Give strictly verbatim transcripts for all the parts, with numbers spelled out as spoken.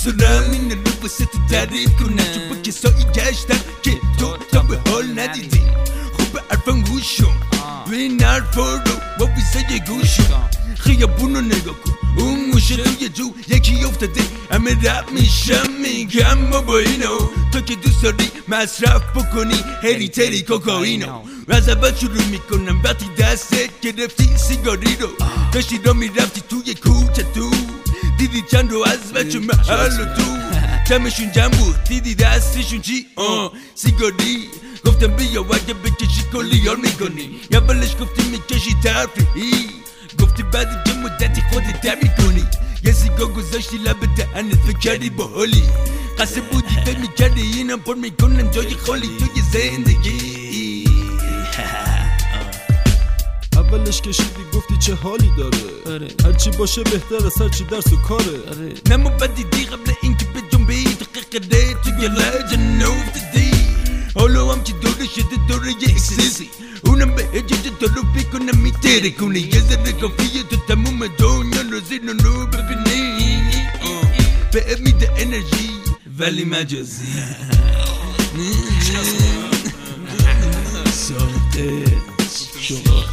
دوست دارم این رو واسه تو تعریف کنم، چون با کسایی گشتم که تو تا به حال ندیدی. خوب حرفم گوش کن و این حرفا رو با ویسای گوش کن. خیابون رو نگاه کن، اون موشه توی جو یکی افتاده همه رب میشم. میگم بابا اینو تو که دوست داری مصرف بکنی هری تری کوکائینو. و از اول شروع میکنم وقتی دستت گرفتی سیگاری رو، داشتی را میرفتی توی کوچه تو، دیدی چند رو از بچه محل و تو جمعشون جمع بود، دیدی دستشون چی؟ آه سیگاری. گفتم بیا اگه بکشی کلیار میکنی، اولش گفتی میکشی تفریحی، گفتی بعد یه مدتی خودت در میکنی. یه سیگار گذاشتی لب دهنت فکر کردی باحالی، قصه بودی فکر میکردی اینم پر میکنن جای خالی توی زندگی. اولش کشیدی گفتی چه حالی داره، آره. هرچی باشه بهتر از هرچی درس و کاره، آره. نمو بدیدی قبل اینکه به جنبی دقیقه توی لجن افتادی. حالا هم که دوره شده دوره یه اکسسی، اونم به هجه دارو بکنم میتره کنه. یه ذره کافیه تو تموم دنیا رو زیر رو ببینی، به میده انرژی ولی مجازی. ساده شما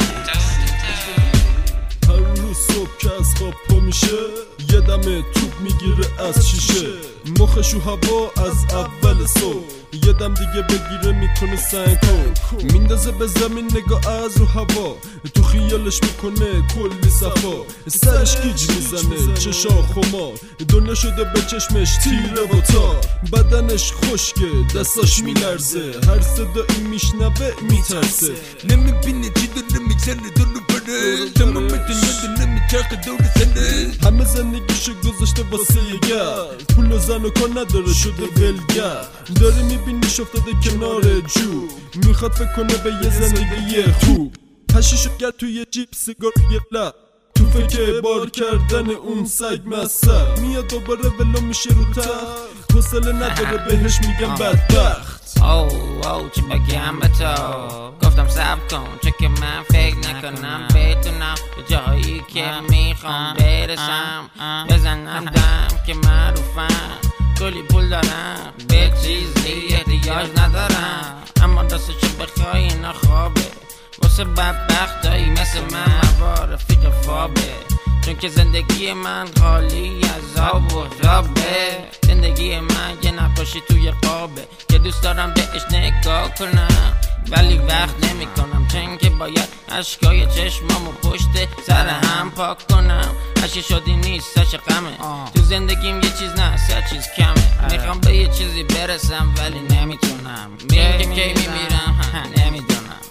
هر روز صبح که از خواب پا میشه یه دمه توپ میگیره از شیشه، مخشو هوا از اول صبح یه دم دیگه بگیره میکنه سنگو، میندازه به زمین نگاه از رو هوا، تو خیالش میکنه کلی صفا، سرش گیج میزنه چشا خمار، دنیا شده به چشمش تیره و تار، بدنش خشکه دستاش میلرزه، هر صدایی میشنوه میترسه، نمیبینه چی داره میگذره دور رو بره، تمام دنیا داره میچرخه دور سنه. همه زندگیشو گذاشته واسه یه گرد، پول و زن و کار نداره شده ولگر، داره میبینیش افتاده کنار جو، میخواد فکر کنه به یه زندگی خوب، پشیشو کرد توی جیب سیگار یه لب، تو فکر بار کردن اون سگ مصب، میاد دوباره ولو میشه رو تخت، حوصله نداره بهش میگم بدبخت. او او چی بگم به تو، گفتم صبر کن چون که من فکر نکنم بدونم به جایی که میخوام برسم، بزنم دم که معروفم، کلی پول دارم به چیزی احتیاج ندارم، اما دستشو بخوای اینا خوابه واسه بدبختایی مثل من و رفیق فابه، چون که زندگی من خالی از آب و رابه، زندگی من یه نقاشی توی قابه که دوست دارم بهش نگاه کنم ولی وقت نمی کنم، چون که باید اشکای چشمامو پشت سر هم پاک کنم، هرچی شدی نیست هرچی غمه، تو زندگیم یه چیز نه سه چیز کمه، میخوام به یه چیزی برسم ولی نمیتونم، میگم که کی میمیرم نمیدونم.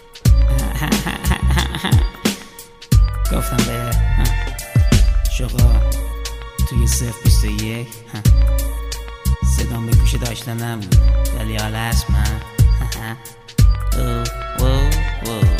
گفتم به شغا توی صرف بیست و یک صدام به گوشه داشتنم ولی حالا هست من.